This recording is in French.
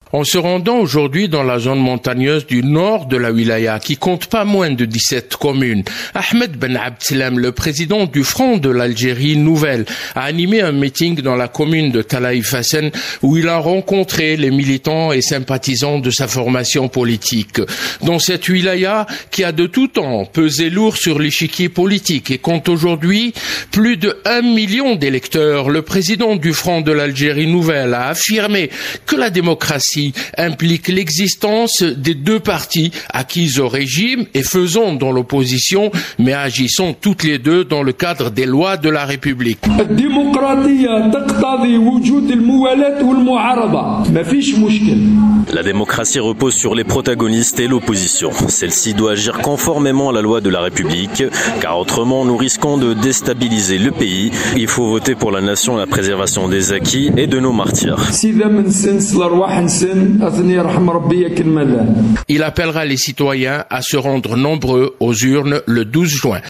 En se rendant aujourd'hui dans la zone montagneuse du nord de la wilaya, qui compte pas moins de 17 communes, Ahmed Ben Abdeslam, le président du Front de l'Algérie Nouvelle, a animé un meeting dans la commune de Talaïf Hassen où il a rencontré les militants et sympathisants de sa formation politique. Dans cette wilaya qui a de tout temps pesé lourd sur l'échiquier politique et compte aujourd'hui plus de 1 million d'électeurs, le président du Front de l'Algérie Nouvelle a affirmé que la démocratie implique l'existence des deux parties acquises au régime et faisant dans l'opposition, mais agissant toutes les deux dans le cadre des lois de la République. La démocratie repose sur les protagonistes et l'opposition. Celle-ci doit agir conformément à la loi de la République, car autrement nous risquons de déstabiliser le pays. Il faut voter pour la nation et la préservation des acquis et de nos martyrs. Il appellera les citoyens à se rendre nombreux aux urnes le 12 juin.